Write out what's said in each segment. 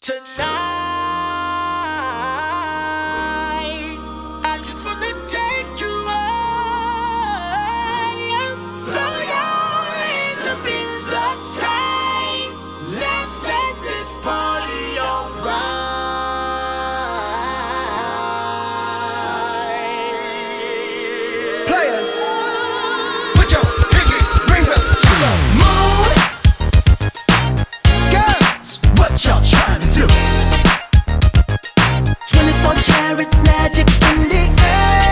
Tonight, I just wanna take you high. Throw your hands up in the sky. Let's set this party alright. Players, put your pinky rings up to the moon. Girls, what y'all trying to do? 24 karat magic in the air.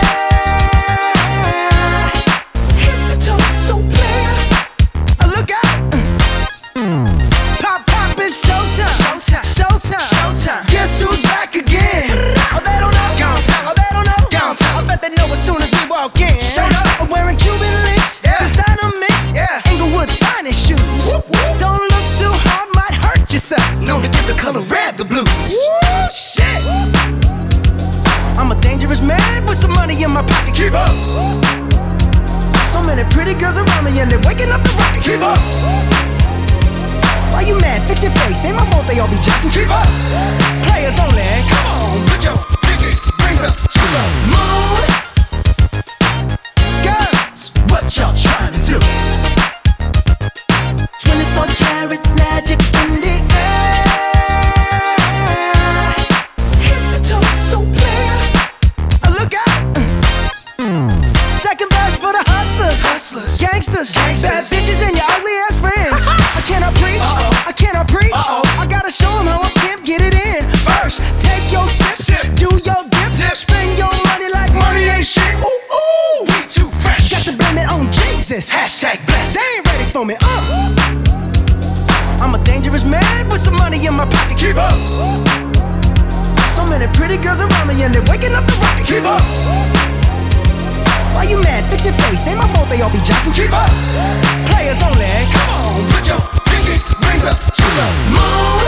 Head to toe, so clear. Look out! Pop, pop, it's showtime. Showtime, showtime, showtime. Guess who's back again? Oh, they don't know. Gone time. Oh, they don't know. Gone time. I bet they know as soon as we walk in. Showed up. I'm wearing Cuban links. Yeah. Designer mix. Yeah. Inglewood's finest shoes. Whoop, whoop. Don't look too hard, might hurt yourself. Known to give the color red the blues. Woo, shit. I'm a dangerous man with some money in my pocket. Keep up. So many pretty girls around me and they're waking up the rocket. Keep up. Why you mad? Fix your face. Ain't my fault they all be jocking. Keep up. Players only. Come on, put your pinky rings up to the moon. Girls, what y'all trying to do? 24 karat magic in the air. Head to toe, so clear. Look out! Second verse for the hustlers, gangsters, bad bitches and your ugly ass friends. I cannot preach, I cannot preach. I gotta show 'em how a pimp get it in. First, take your sip, do your dip, spend your money like money ain't shit. Ooh, ooh, we too fresh. Got to blame it on Jesus. Hashtag blessed. They ain't ready for me. I'm a dangerous man with some money in my pocket. Keep up. So many pretty girls around me and they're waking up the rocket. Keep up. Why you mad? Fix your face. Ain't my fault they all be jocking. Keep up. Players only. Come on, put your pinky rings up to the moon.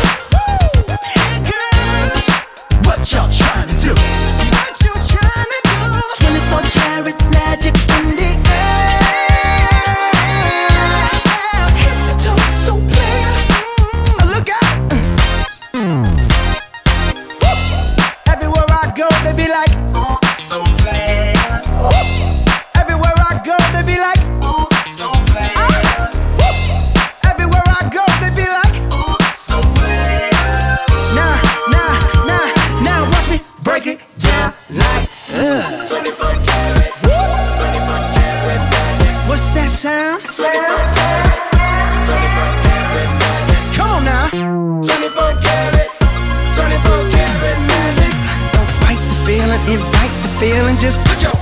Girls, what y'all trying to do? What you trying to do? 24 karat magic in the air. Head to toe, so clear. Look out! Everywhere I go, they be like, Ooh, so bad. everywhere I go, they be like, Ooh, so bad. everywhere I go, they be like, Ooh, so bad. now, watch me break it down like, 24 karat. 24 karat magic. what's that sound? 24 karat. 24 karat magic. Come on now. 24 karat. 24 karat magic. Don't fight the feeling, invite the feeling, just put your